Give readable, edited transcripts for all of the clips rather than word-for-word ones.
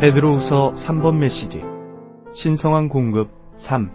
베드로후서 3번 메시지 신성한 공급 3.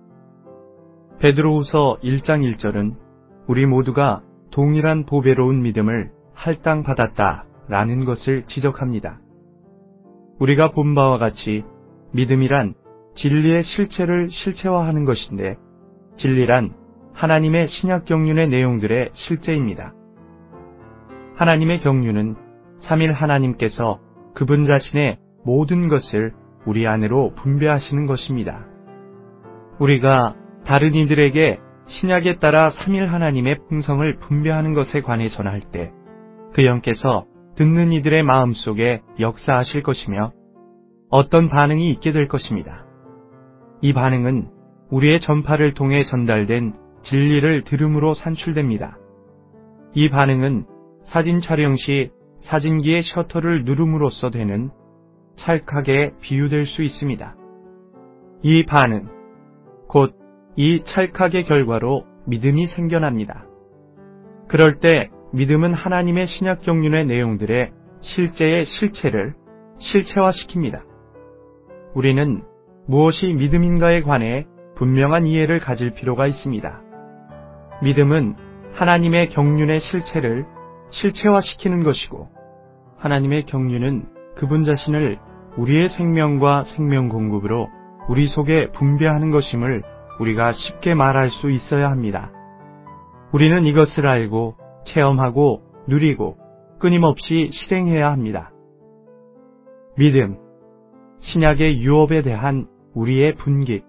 베드로후서 1장 1절은 우리 모두가 동일한 보배로운 믿음을 할당받았다 라는 것을 지적합니다. 우리가 본 바와 같이 믿음이란 진리의 실체를 실체화하는 것인데, 진리란 하나님의 신약 경륜의 내용들의 실제입니다. 하나님의 경륜은 삼일 하나님께서 그분 자신의 모든 것을 우리 안으로 분배하시는 것입니다. 우리가 다른 이들에게 신약에 따라 삼일 하나님의 풍성을 분배하는 것에 관해 전할 때 그 영께서 듣는 이들의 마음속에 역사하실 것이며 어떤 반응이 있게 될 것입니다. 이 반응은 우리의 전파를 통해 전달된 진리를 들음으로 산출됩니다. 이 반응은 사진 촬영 시 사진기의 셔터를 누름으로써 되는 찰칵에 비유될 수 있습니다. 이 반응, 곧 이 찰칵의 결과로 믿음이 생겨납니다. 그럴 때 믿음은 하나님의 신약 경륜의 내용들의 실제의 실체를 실체화시킵니다. 우리는 무엇이 믿음인가에 관해 분명한 이해를 가질 필요가 있습니다. 믿음은 하나님의 경륜의 실체를 실체화시키는 것이고, 하나님의 경륜은 그분 자신을 우리의 생명과 생명 공급으로 우리 속에 분배하는 것임을 우리가 쉽게 말할 수 있어야 합니다. 우리는 이것을 알고 체험하고 누리고 끊임없이 실행해야 합니다. 믿음, 신약의 유업에 대한 우리의 분깃.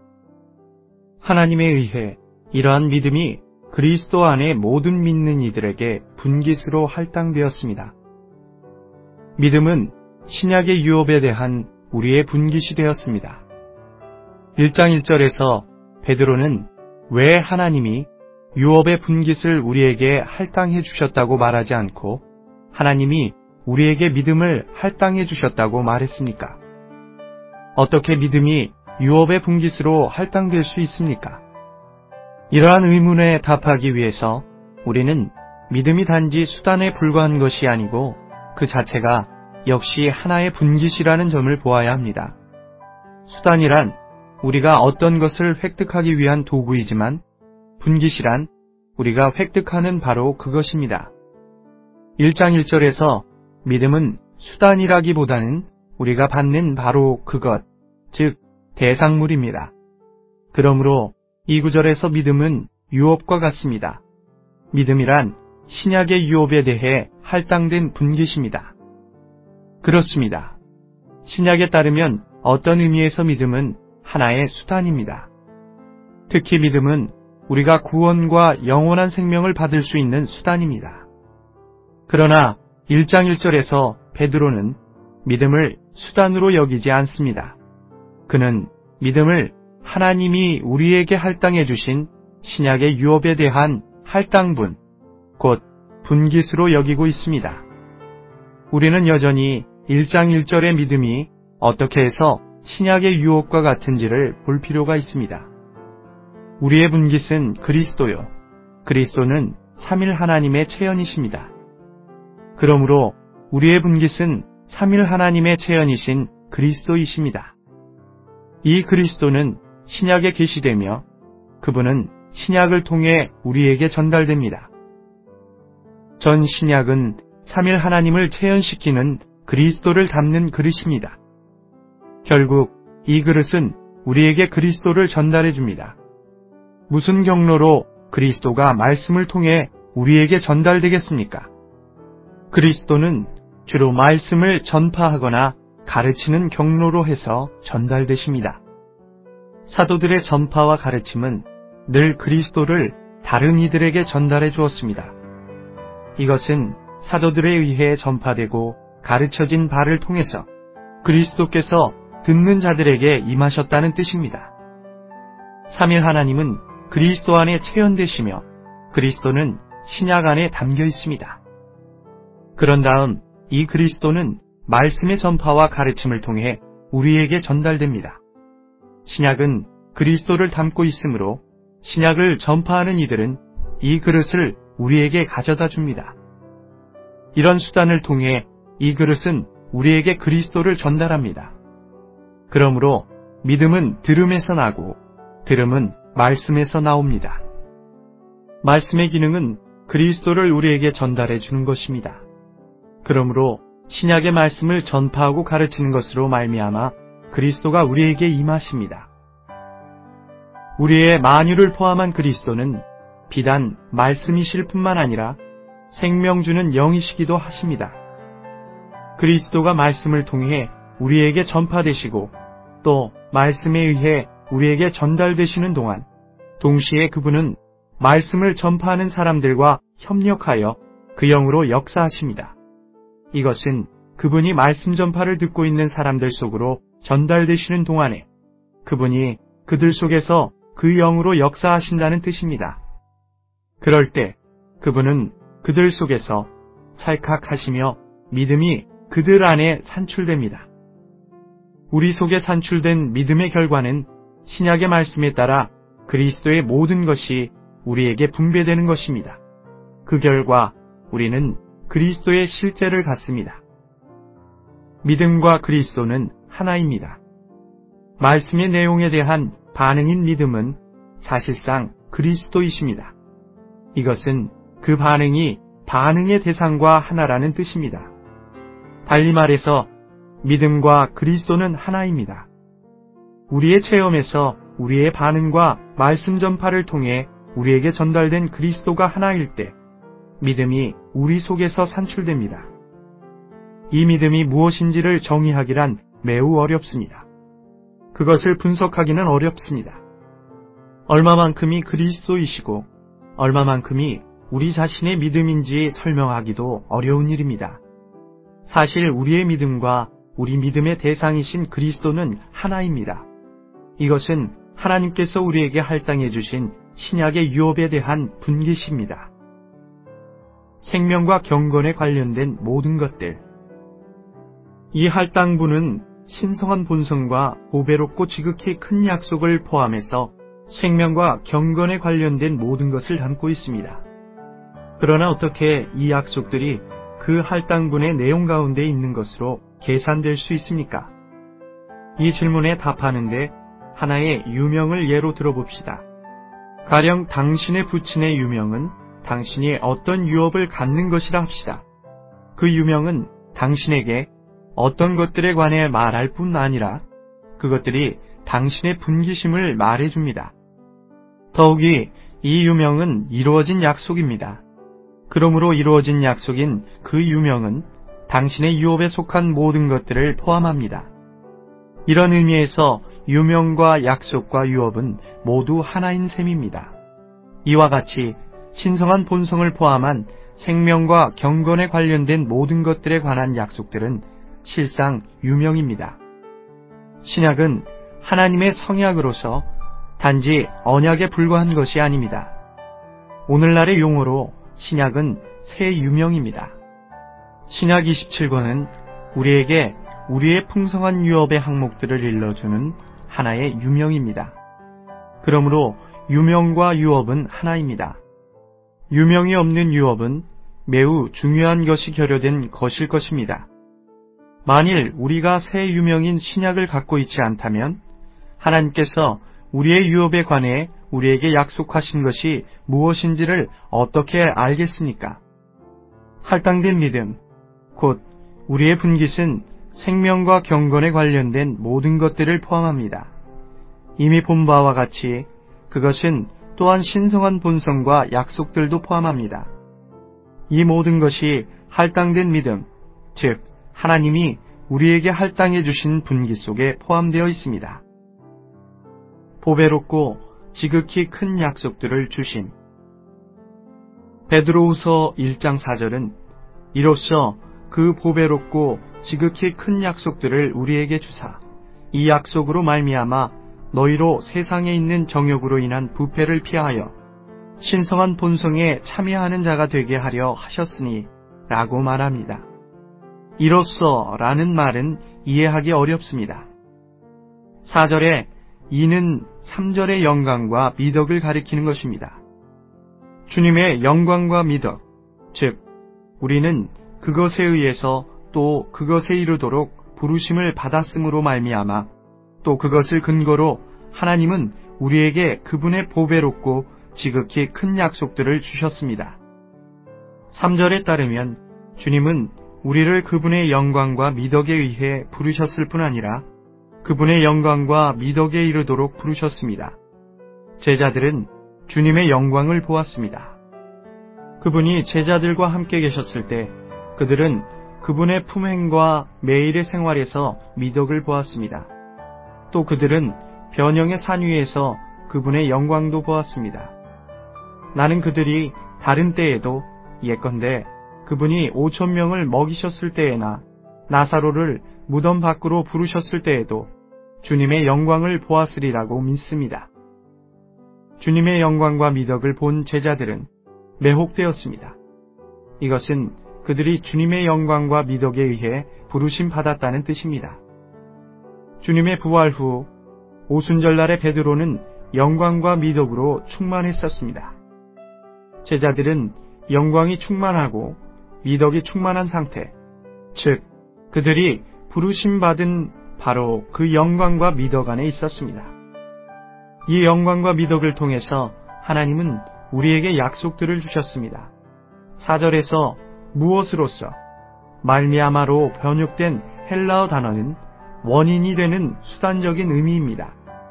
하나님에 의해 이러한 믿음이 그리스도 안에 모든 믿는 이들에게 분깃으로 할당되었습니다. 믿음은 신약의 유업에 대한 우리의 분깃이 되었습니다. 1장 1절에서 베드로는 왜 하나님이 유업의 분깃을 우리에게 할당해 주셨다고 말하지 않고 하나님이 우리에게 믿음을 할당해 주셨다고 말했습니까? 어떻게 믿음이 유업의 분깃으로 할당될 수 있습니까? 이러한 의문에 답하기 위해서 우리는 믿음이 단지 수단에 불과한 것이 아니고 그 자체가 역시 하나의 분깃이라는 점을 보아야 합니다. 수단이란 우리가 어떤 것을 획득하기 위한 도구이지만 분깃이란 우리가 획득하는 바로 그것입니다. 1장 1절에서 믿음은 수단이라기보다는 우리가 받는 바로 그것, 즉 대상물입니다. 그러므로 이 구절에서 믿음은 유업과 같습니다. 믿음이란 신약의 유업에 대해 할당된 분깃입니다. 그렇습니다. 신약에 따르면 어떤 의미에서 믿음은 하나의 수단입니다. 특히 믿음은 우리가 구원과 영원한 생명을 받을 수 있는 수단입니다. 그러나 1장 1절에서 베드로는 믿음을 수단으로 여기지 않습니다. 그는 믿음을 하나님이 우리에게 할당해 주신 신약의 유업에 대한 할당분, 곧 분깃으로 여기고 있습니다. 우리는 여전히 1장 1절의 믿음이 어떻게 해서 신약의 유업과 같은지를 볼 필요가 있습니다. 우리의 분깃은 그리스도요. 그리스도는 삼일 하나님의 체현이십니다. 그러므로 우리의 분깃은 삼일 하나님의 체현이신 그리스도이십니다. 이 그리스도는 신약에 계시되며 그분은 신약을 통해 우리에게 전달됩니다. 전 신약은 삼일 하나님을 체현시키는 그리스도를 담는 그릇입니다. 결국 이 그릇은 우리에게 그리스도를 전달해 줍니다. 무슨 경로로 그리스도가 말씀을 통해 우리에게 전달되겠습니까? 그리스도는 주로 말씀을 전파하거나 가르치는 경로로 해서 전달되십니다. 사도들의 전파와 가르침은 늘 그리스도를 다른 이들에게 전달해 주었습니다. 이것은 사도들에 의해 전파되고 가르쳐진 바를 통해서 그리스도께서 듣는 자들에게 임하셨다는 뜻입니다. 삼일 하나님은 그리스도 안에 체현되시며 그리스도는 신약 안에 담겨 있습니다. 그런 다음 이 그리스도는 말씀의 전파와 가르침을 통해 우리에게 전달됩니다. 신약은 그리스도를 담고 있으므로 신약을 전파하는 이들은 이 그릇을 우리에게 가져다 줍니다. 이런 수단을 통해 이 그릇은 우리에게 그리스도를 전달합니다. 그러므로 믿음은 들음에서 나고 들음은 말씀에서 나옵니다. 말씀의 기능은 그리스도를 우리에게 전달해 주는 것입니다. 그러므로 신약의 말씀을 전파하고 가르치는 것으로 말미암아 그리스도가 우리에게 임하십니다. 우리의 만유를 포함한 그리스도는 비단 말씀이실 뿐만 아니라 생명 주는 영이시기도 하십니다. 그리스도가 말씀을 통해 우리에게 전파되시고 또 말씀에 의해 우리에게 전달되시는 동안 동시에 그분은 말씀을 전파하는 사람들과 협력하여 그 영으로 역사하십니다. 이것은 그분이 말씀 전파를 듣고 있는 사람들 속으로 전달되시는 동안에 그분이 그들 속에서 그 영으로 역사하신다는 뜻입니다. 그럴 때 그분은 그들 속에서 찰칵하시며 믿음이 그들 안에 산출됩니다. 우리 속에 산출된 믿음의 결과는 신약의 말씀에 따라 그리스도의 모든 것이 우리에게 분배되는 것입니다. 그 결과 우리는 그리스도의 실제를 갖습니다. 믿음과 그리스도는 하나입니다. 말씀의 내용에 대한 반응인 믿음은 사실상 그리스도이십니다. 이것은 그 반응이 반응의 대상과 하나라는 뜻입니다. 달리 말해서 믿음과 그리스도는 하나입니다. 우리의 체험에서 우리의 반응과 말씀 전파를 통해 우리에게 전달된 그리스도가 하나일 때 믿음이 우리 속에서 산출됩니다. 이 믿음이 무엇인지를 정의하기란 매우 어렵습니다. 그것을 분석하기는 어렵습니다. 얼마만큼이 그리스도이시고 얼마만큼이 우리 자신의 믿음인지 설명하기도 어려운 일입니다. 사실 우리의 믿음과 우리 믿음의 대상이신 그리스도는 하나입니다. 이것은 하나님께서 우리에게 할당해 주신 신약의 유업에 대한 분기십니다. 생명과 경건에 관련된 모든 것들. 이 할당분은 신성한 본성과 보배롭고 지극히 큰 약속을 포함해서 생명과 경건에 관련된 모든 것을 담고 있습니다. 그러나 어떻게 이 약속들이 그 할당분의 내용 가운데 있는 것으로 계산될 수 있습니까? 이 질문에 답하는데 하나의 유명을 예로 들어봅시다. 가령 당신의 부친의 유명은 당신이 어떤 유업을 갖는 것이라 합시다. 그 유명은 당신에게 어떤 것들에 관해 말할 뿐 아니라 그것들이 당신의 분기심을 말해줍니다. 더욱이 이 유명은 이루어진 약속입니다. 그러므로 이루어진 약속인 그 유명은 당신의 유업에 속한 모든 것들을 포함합니다. 이런 의미에서 유명과 약속과 유업은 모두 하나인 셈입니다. 이와 같이 신성한 본성을 포함한 생명과 경건에 관련된 모든 것들에 관한 약속들은 실상 유명입니다. 신약은 하나님의 성약으로서 단지 언약에 불과한 것이 아닙니다. 오늘날의 용어로 신약은 새 유명입니다. 신약 27권은 우리에게 우리의 풍성한 유업의 항목들을 일러주는 하나의 유명입니다. 그러므로 유명과 유업은 하나입니다. 유명이 없는 유업은 매우 중요한 것이 결여된 것일 것입니다. 만일 우리가 새 유명인 신약을 갖고 있지 않다면 하나님께서 우리의 유업에 관해 우리에게 약속하신 것이 무엇인지를 어떻게 알겠습니까? 할당된 믿음, 곧 우리의 분깃은 생명과 경건에 관련된 모든 것들을 포함합니다. 이미 본 바와 같이 그것은 또한 신성한 본성과 약속들도 포함합니다. 이 모든 것이 할당된 믿음, 즉 하나님이 우리에게 할당해 주신 분기 속에 포함되어 있습니다. 보배롭고 지극히 큰 약속들을 주심. 베드로후서 1장 4절은 이로써 그 보배롭고 지극히 큰 약속들을 우리에게 주사 이 약속으로 말미암아 너희로 세상에 있는 정욕으로 인한 부패를 피하여 신성한 본성에 참여하는 자가 되게 하려 하셨으니 라고 말합니다. 이로써 라는 말은 이해하기 어렵습니다. 4절에 이는 3절의 영광과 미덕을 가리키는 것입니다. 주님의 영광과 미덕, 즉 우리는 그것에 의해서 또 그것에 이르도록 부르심을 받았음으로 말미암아 또 그것을 근거로 하나님은 우리에게 그분의 보배롭고 지극히 큰 약속들을 주셨습니다. 3절에 따르면 주님은 우리를 그분의 영광과 미덕에 의해 부르셨을 뿐 아니라 그분의 영광과 미덕에 이르도록 부르셨습니다. 제자들은 주님의 영광을 보았습니다. 그분이 제자들과 함께 계셨을 때 그들은 그분의 품행과 매일의 생활에서 미덕을 보았습니다. 또 그들은 변형의 산 위에서 그분의 영광도 보았습니다. 나는 그들이 다른 때에도 예컨대 그분이 5,000명을 먹이셨을 때에나 나사로를 무덤 밖으로 부르셨을 때에도 주님의 영광을 보았으리라고 믿습니다. 주님의 영광과 미덕을 본 제자들은 매혹되었습니다. 이것은 그들이 주님의 영광과 미덕에 의해 부르심 받았다는 뜻입니다. 주님의 부활 후 오순절날의 베드로는 영광과 미덕으로 충만했었습니다. 제자들은 영광이 충만하고 미덕이 충만한 상태, 즉 그들이 부르심 받은 바로 그 영광과 미덕 안에 있었습니다. 이 영광과 미덕을 통해서 하나님은 우리에게 약속들을 주셨습니다. 4절에서 무엇으로서 말미암아로 번역된 헬라어 단어는 원인이 되는 수단적인 의미입니다.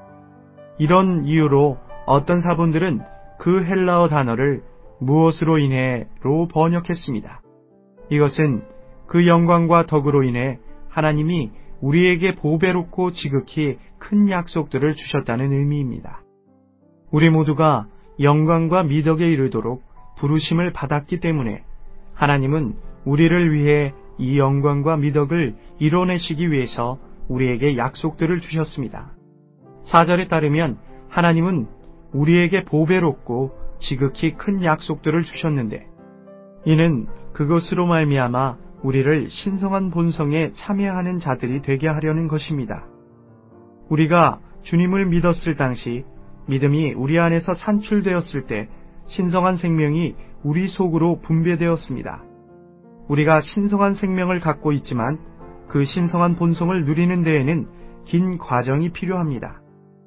이런 이유로 어떤 사본들은 그 헬라어 단어를 무엇으로 인해로 번역했습니다. 이것은 그 영광과 덕으로 인해 하나님이 우리에게 보배롭고 지극히 큰 약속들을 주셨다는 의미입니다. 우리 모두가 영광과 미덕에 이르도록 부르심을 받았기 때문에 하나님은 우리를 위해 이 영광과 미덕을 이뤄내시기 위해서 우리에게 약속들을 주셨습니다. 4절에 따르면 하나님은 우리에게 보배롭고 지극히 큰 약속들을 주셨는데 이는 그것으로 말미암아 우리를 신성한 본성에 참여하는 자들이 되게 하려는 것입니다. 우리가 주님을 믿었을 당시 믿음이 우리 안에서 산출되었을 때 신성한 생명이 우리 속으로 분배되었습니다. 우리가 신성한 생명을 갖고 있지만 그 신성한 본성을 누리는 데에는 긴 과정이 필요합니다.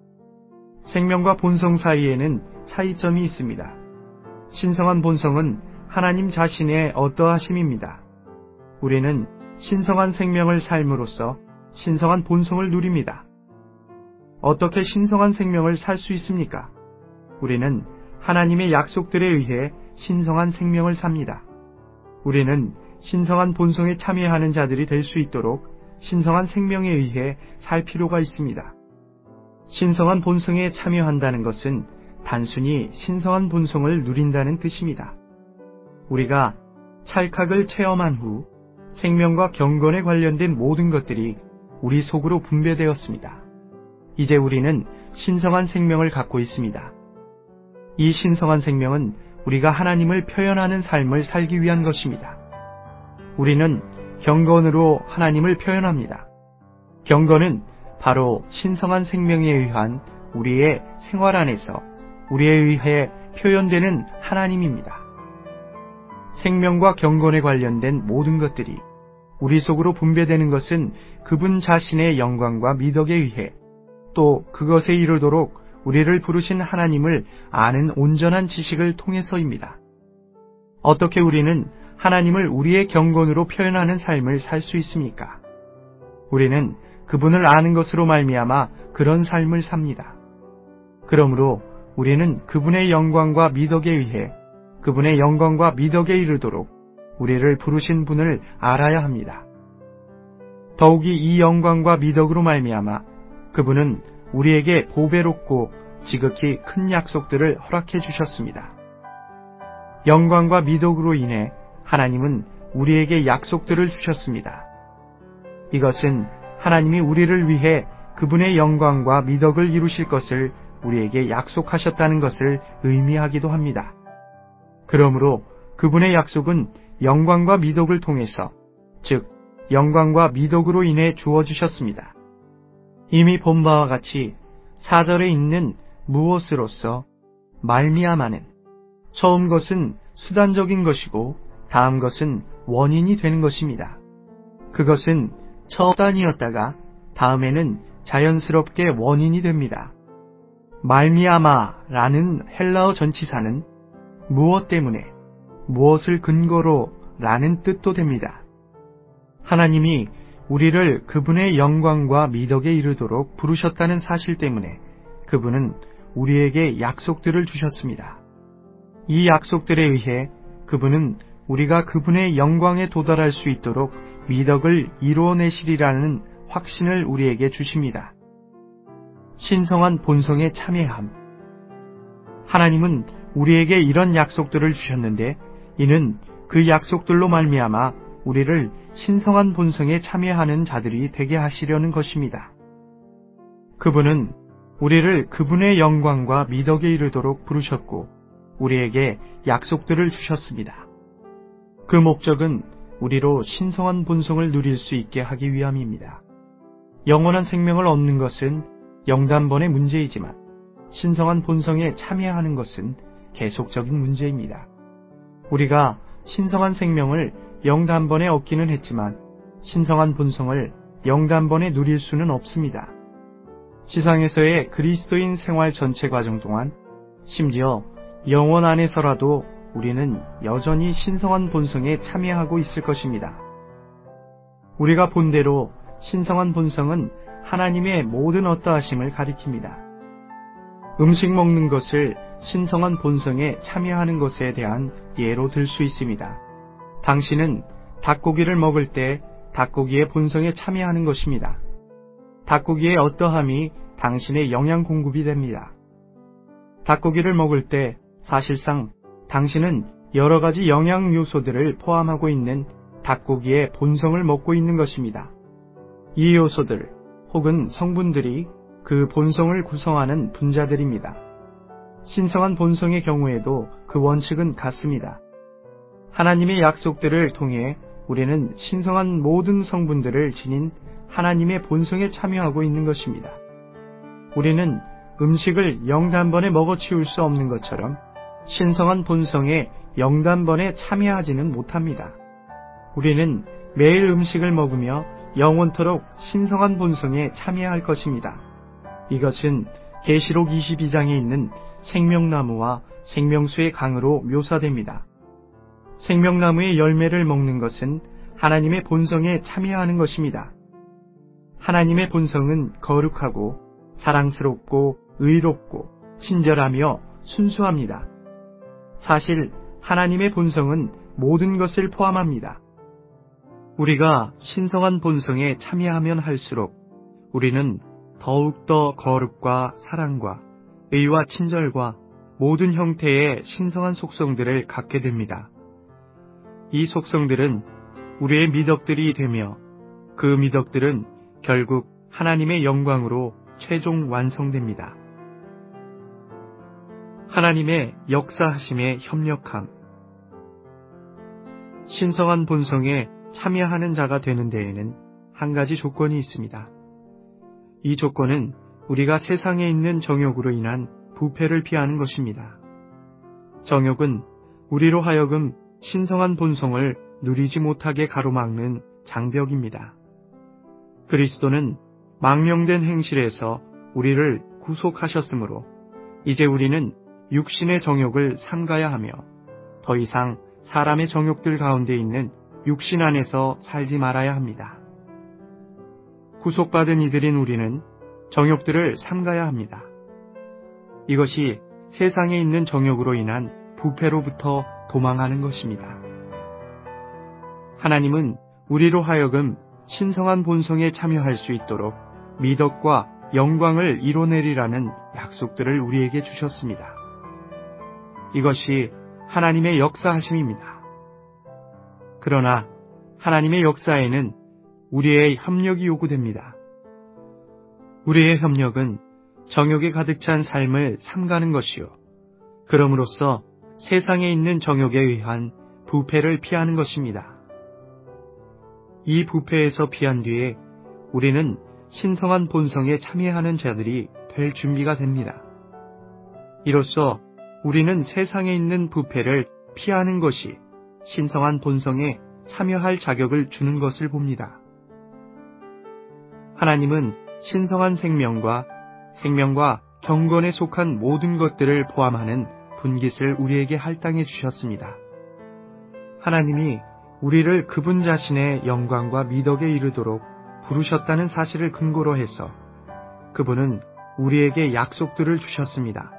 생명과 본성 사이에는 차이점이 있습니다. 신성한 본성은 하나님 자신의 어떠하심입니다. 우리는 신성한 생명을 삶으로써 신성한 본성을 누립니다. 어떻게 신성한 생명을 살 수 있습니까? 우리는 하나님의 약속들에 의해 신성한 생명을 삽니다. 우리는 신성한 본성에 참여하는 자들이 될 수 있도록 신성한 생명에 의해 살 필요가 있습니다. 신성한 본성에 참여한다는 것은 단순히 신성한 본성을 누린다는 뜻입니다. 우리가 찰칵을 체험한 후 생명과 경건에 관련된 모든 것들이 우리 속으로 분배되었습니다. 이제 우리는 신성한 생명을 갖고 있습니다. 이 신성한 생명은 우리가 하나님을 표현하는 삶을 살기 위한 것입니다. 우리는 경건으로 하나님을 표현합니다. 경건은 바로 신성한 생명에 의한 우리의 생활 안에서 우리에 의해 표현되는 하나님입니다. 생명과 경건에 관련된 모든 것들이 우리 속으로 분배되는 것은 그분 자신의 영광과 미덕에 의해 또 그것에 이르도록 우리를 부르신 하나님을 아는 온전한 지식을 통해서입니다. 어떻게 우리는 하나님을 우리의 경건으로 표현하는 삶을 살 수 있습니까? 우리는 그분을 아는 것으로 말미암아 그런 삶을 삽니다. 그러므로 우리는 그분의 영광과 미덕에 의해 그분의 영광과 미덕에 이르도록 우리를 부르신 분을 알아야 합니다. 더욱이 이 영광과 미덕으로 말미암아 그분은 우리에게 보배롭고 지극히 큰 약속들을 허락해 주셨습니다. 영광과 미덕으로 인해 하나님은 우리에게 약속들을 주셨습니다. 이것은 하나님이 우리를 위해 그분의 영광과 미덕을 이루실 것을 우리에게 약속하셨다는 것을 의미하기도 합니다. 그러므로 그분의 약속은 영광과 미덕을 통해서, 즉 영광과 미덕으로 인해 주어지셨습니다. 이미 본 바와 같이 4절에 있는 무엇으로서 말미암아는 처음 것은 수단적인 것이고 다음 것은 원인이 되는 것입니다. 그것은 첫 단이었다가 다음에는 자연스럽게 원인이 됩니다. 말미암아라는 헬라어 전치사는 무엇 때문에, 무엇을 근거로 라는 뜻도 됩니다. 하나님이 우리를 그분의 영광과 미덕에 이르도록 부르셨다는 사실 때문에 그분은 우리에게 약속들을 주셨습니다. 이 약속들에 의해 그분은 우리가 그분의 영광에 도달할 수 있도록 미덕을 이루어내시리라는 확신을 우리에게 주십니다. 신성한 본성에 참여함. 하나님은 우리에게 이런 약속들을 주셨는데 이는 그 약속들로 말미암아 우리를 신성한 본성에 참여하는 자들이 되게 하시려는 것입니다. 그분은 우리를 그분의 영광과 미덕에 이르도록 부르셨고 우리에게 약속들을 주셨습니다. 그 목적은 우리로 신성한 본성을 누릴 수 있게 하기 위함입니다. 영원한 생명을 얻는 것은 영단번의 문제이지만 신성한 본성에 참여하는 것은 계속적인 문제입니다. 우리가 신성한 생명을 영단번에 얻기는 했지만 신성한 본성을 영단번에 누릴 수는 없습니다. 지상에서의 그리스도인 생활 전체 과정 동안 심지어 영원 안에서라도 우리는 여전히 신성한 본성에 참여하고 있을 것입니다. 우리가 본대로 신성한 본성은 하나님의 모든 어떠하심을 가리킵니다. 음식 먹는 것을 신성한 본성에 참여하는 것에 대한 예로 들 수 있습니다. 당신은 닭고기를 먹을 때 닭고기의 본성에 참여하는 것입니다. 닭고기의 어떠함이 당신의 영양 공급이 됩니다. 닭고기를 먹을 때 사실상 당신은 여러 가지 영양 요소들을 포함하고 있는 닭고기의 본성을 먹고 있는 것입니다. 이 요소들 혹은 성분들이 그 본성을 구성하는 분자들입니다. 신성한 본성의 경우에도 그 원칙은 같습니다. 하나님의 약속들을 통해 우리는 신성한 모든 성분들을 지닌 하나님의 본성에 참여하고 있는 것입니다. 우리는 음식을 영단번에 먹어치울 수 없는 것처럼 신성한 본성에 영단번에 참여하지는 못합니다. 우리는 매일 음식을 먹으며 영원토록 신성한 본성에 참여할 것입니다. 이것은 계시록 22장에 있는 생명나무와 생명수의 강으로 묘사됩니다. 생명나무의 열매를 먹는 것은 하나님의 본성에 참여하는 것입니다. 하나님의 본성은 거룩하고 사랑스럽고 의롭고 친절하며 순수합니다. 사실 하나님의 본성은 모든 것을 포함합니다. 우리가 신성한 본성에 참여하면 할수록 우리는 더욱더 거룩과 사랑과 의와 친절과 모든 형태의 신성한 속성들을 갖게 됩니다. 이 속성들은 우리의 미덕들이 되며 그 미덕들은 결국 하나님의 영광으로 최종 완성됩니다. 하나님의 역사하심에 협력함. 신성한 본성에 참여하는 자가 되는 데에는 한 가지 조건이 있습니다. 이 조건은 우리가 세상에 있는 정욕으로 인한 부패를 피하는 것입니다. 정욕은 우리로 하여금 신성한 본성을 누리지 못하게 가로막는 장벽입니다. 그리스도는 망령된 행실에서 우리를 구속하셨으므로 이제 우리는 육신의 정욕을 삼가야 하며 더 이상 사람의 정욕들 가운데 있는 육신 안에서 살지 말아야 합니다. 구속받은 이들인 우리는 정욕들을 삼가야 합니다. 이것이 세상에 있는 정욕으로 인한 부패로부터 도망하는 것입니다. 하나님은 우리로 하여금 신성한 본성에 참여할 수 있도록 미덕과 영광을 이뤄내리라는 약속들을 우리에게 주셨습니다. 이것이 하나님의 역사하심입니다. 그러나 하나님의 역사에는 우리의 협력이 요구됩니다. 우리의 협력은 정욕에 가득 찬 삶을 삼가는 것이요. 그럼으로써 세상에 있는 정욕에 의한 부패를 피하는 것입니다. 이 부패에서 피한 뒤에 우리는 신성한 본성에 참여하는 자들이 될 준비가 됩니다. 이로써 우리는 세상에 있는 부패를 피하는 것이 신성한 본성에 참여할 자격을 주는 것을 봅니다. 하나님은 신성한 생명과 경건에 속한 모든 것들을 포함하는 분깃을 우리에게 할당해 주셨습니다. 하나님이 우리를 그분 자신의 영광과 미덕에 이르도록 부르셨다는 사실을 근거로 해서 그분은 우리에게 약속들을 주셨습니다.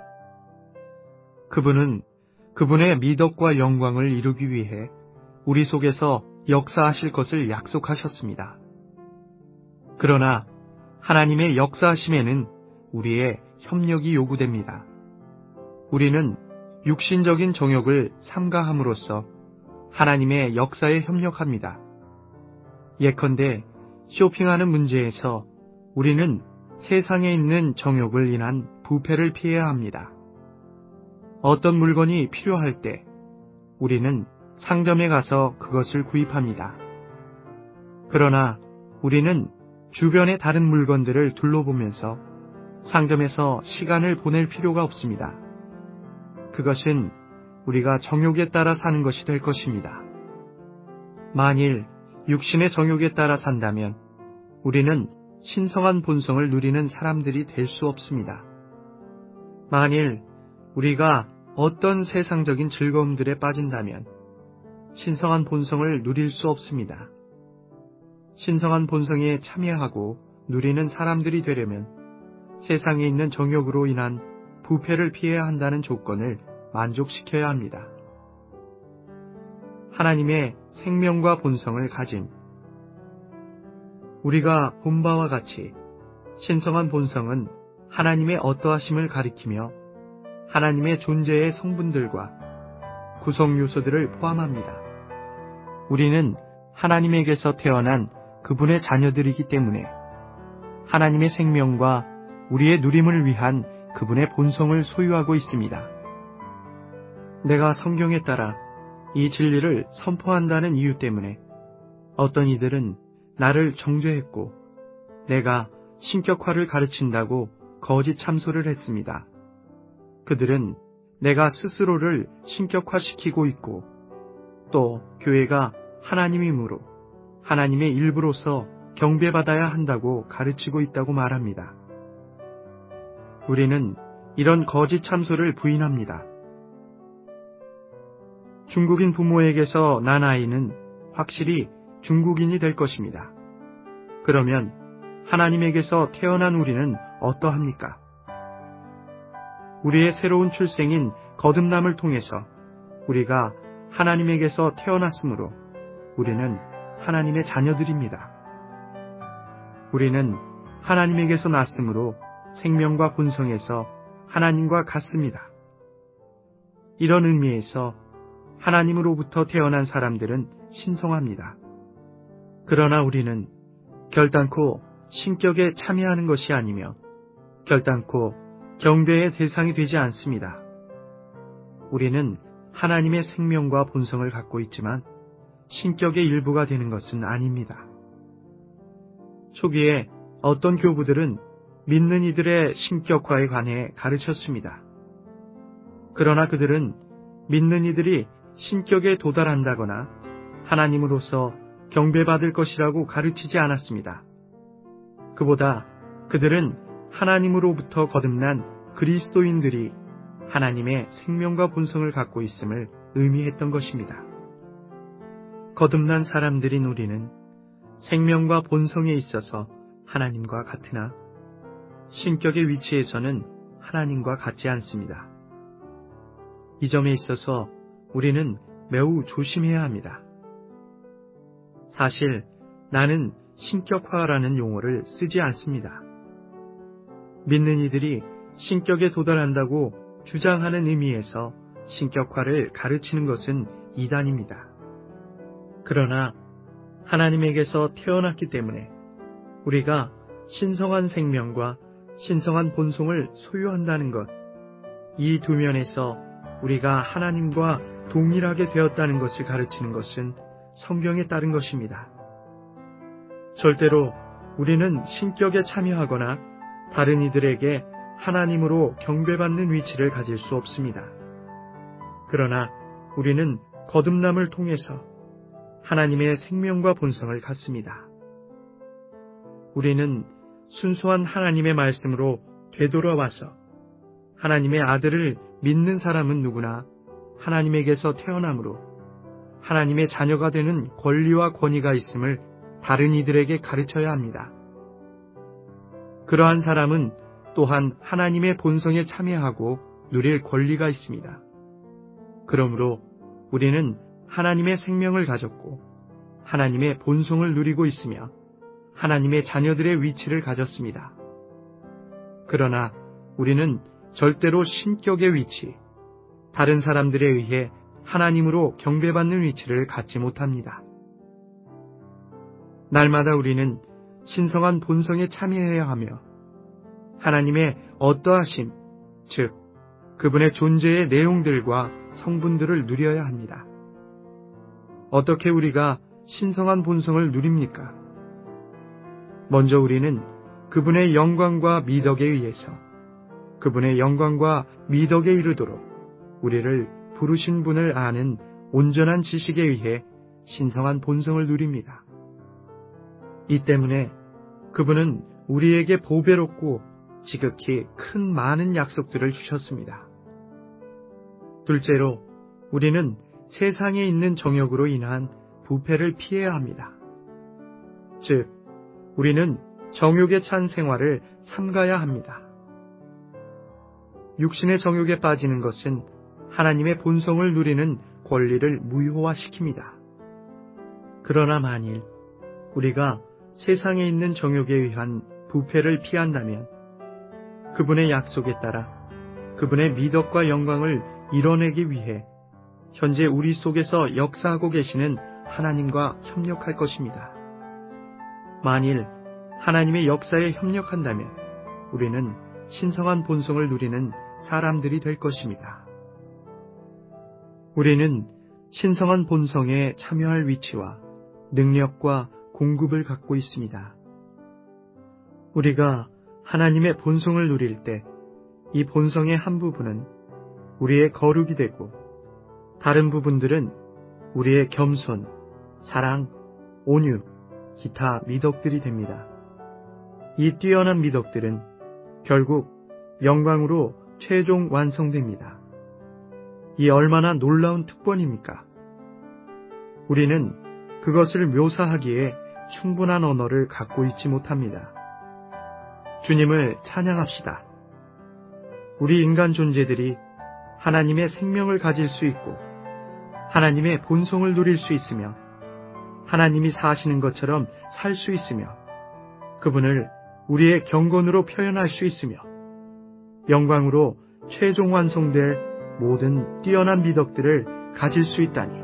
그분은 그분의 미덕과 영광을 이루기 위해 우리 속에서 역사하실 것을 약속하셨습니다. 그러나 하나님의 역사하심에는 우리의 협력이 요구됩니다. 우리는 육신적인 정욕을 삼가함으로써 하나님의 역사에 협력합니다. 예컨대 쇼핑하는 문제에서 우리는 세상에 있는 정욕을 인한 부패를 피해야 합니다. 어떤 물건이 필요할 때 우리는 상점에 가서 그것을 구입합니다. 그러나 우리는 주변의 다른 물건들을 둘러보면서 상점에서 시간을 보낼 필요가 없습니다. 그것은 우리가 정욕에 따라 사는 것이 될 것입니다. 만일 육신의 정욕에 따라 산다면 우리는 신성한 본성을 누리는 사람들이 될 수 없습니다. 만일 우리가 어떤 세상적인 즐거움들에 빠진다면 신성한 본성을 누릴 수 없습니다. 신성한 본성에 참여하고 누리는 사람들이 되려면 세상에 있는 정욕으로 인한 부패를 피해야 한다는 조건을 만족시켜야 합니다. 하나님의 생명과 본성을 가진 우리가 본 바와 같이 신성한 본성은 하나님의 어떠하심을 가리키며 하나님의 존재의 성분들과 구성 요소들을 포함합니다. 우리는 하나님에게서 태어난 그분의 자녀들이기 때문에 하나님의 생명과 우리의 누림을 위한 그분의 본성을 소유하고 있습니다. 내가 성경에 따라 이 진리를 선포한다는 이유 때문에 어떤 이들은 나를 정죄했고 내가 신격화를 가르친다고 거짓 참소를 했습니다. 그들은 내가 스스로를 신격화시키고 있고 또 교회가 하나님이므로 하나님의 일부로서 경배받아야 한다고 가르치고 있다고 말합니다. 우리는 이런 거짓 참소를 부인합니다. 중국인 부모에게서 난 아이는 확실히 중국인이 될 것입니다. 그러면 하나님에게서 태어난 우리는 어떠합니까? 우리의 새로운 출생인 거듭남을 통해서 우리가 하나님에게서 태어났으므로 우리는 하나님의 자녀들입니다. 우리는 하나님에게서 났으므로 생명과 본성에서 하나님과 같습니다. 이런 의미에서 하나님으로부터 태어난 사람들은 신성합니다. 그러나 우리는 결단코 신격에 참여하는 것이 아니며 결단코 경배의 대상이 되지 않습니다. 우리는 하나님의 생명과 본성을 갖고 있지만 신격의 일부가 되는 것은 아닙니다. 초기에 어떤 교부들은 믿는 이들의 신격화에 관해 가르쳤습니다. 그러나 그들은 믿는 이들이 신격에 도달한다거나 하나님으로서 경배받을 것이라고 가르치지 않았습니다. 그보다 그들은 하나님으로부터 거듭난 그리스도인들이 하나님의 생명과 본성을 갖고 있음을 의미했던 것입니다. 거듭난 사람들인 우리는 생명과 본성에 있어서 하나님과 같으나 신격의 위치에서는 하나님과 같지 않습니다. 이 점에 있어서 우리는 매우 조심해야 합니다. 사실 나는 신격화라는 용어를 쓰지 않습니다. 믿는 이들이 신격에 도달한다고 주장하는 의미에서 신격화를 가르치는 것은 이단입니다. 그러나 하나님에게서 태어났기 때문에 우리가 신성한 생명과 신성한 본성을 소유한다는 것, 이 두 면에서 우리가 하나님과 동일하게 되었다는 것을 가르치는 것은 성경에 따른 것입니다. 절대로 우리는 신격에 참여하거나 다른 이들에게 하나님으로 경배받는 위치를 가질 수 없습니다. 그러나 우리는 거듭남을 통해서 하나님의 생명과 본성을 갖습니다. 우리는 순수한 하나님의 말씀으로 되돌아와서 하나님의 아들을 믿는 사람은 누구나 하나님에게서 태어나므로 하나님의 자녀가 되는 권리와 권위가 있음을 다른 이들에게 가르쳐야 합니다. 그러한 사람은 또한 하나님의 본성에 참여하고 누릴 권리가 있습니다. 그러므로 우리는 하나님의 생명을 가졌고 하나님의 본성을 누리고 있으며 하나님의 자녀들의 위치를 가졌습니다. 그러나 우리는 절대로 신격의 위치, 다른 사람들에 의해 하나님으로 경배받는 위치를 갖지 못합니다. 날마다 우리는 신성한 본성에 참여해야 하며 하나님의 어떠하심, 즉 그분의 존재의 내용들과 성분들을 누려야 합니다. 어떻게 우리가 신성한 본성을 누립니까? 먼저 우리는 그분의 영광과 미덕에 의해서 그분의 영광과 미덕에 이르도록 우리를 부르신 분을 아는 온전한 지식에 의해 신성한 본성을 누립니다. 이 때문에 그분은 우리에게 보배롭고 지극히 큰 많은 약속들을 주셨습니다. 둘째로 우리는 세상에 있는 정욕으로 인한 부패를 피해야 합니다. 즉, 우리는 정욕에 찬 생활을 삼가야 합니다. 육신의 정욕에 빠지는 것은 하나님의 본성을 누리는 권리를 무효화시킵니다. 그러나 만일 우리가 세상에 있는 정욕에 의한 부패를 피한다면 그분의 약속에 따라 그분의 미덕과 영광을 이뤄내기 위해 현재 우리 속에서 역사하고 계시는 하나님과 협력할 것입니다. 만일 하나님의 역사에 협력한다면 우리는 신성한 본성을 누리는 사람들이 될 것입니다. 우리는 신성한 본성에 참여할 위치와 능력과 공급을 갖고 있습니다. 우리가 하나님의 본성을 누릴 때 이 본성의 한 부분은 우리의 거룩이 되고 다른 부분들은 우리의 겸손, 사랑, 온유, 기타 미덕들이 됩니다. 이 뛰어난 미덕들은 결국 영광으로 최종 완성됩니다. 이 얼마나 놀라운 특권입니까? 우리는 그것을 묘사하기에 충분한 언어를 갖고 있지 못합니다. 주님을 찬양합시다. 우리 인간 존재들이 하나님의 생명을 가질 수 있고 하나님의 본성을 누릴 수 있으며 하나님이 사시는 것처럼 살 수 있으며 그분을 우리의 경건으로 표현할 수 있으며 영광으로 최종 완성될 모든 뛰어난 미덕들을 가질 수 있다니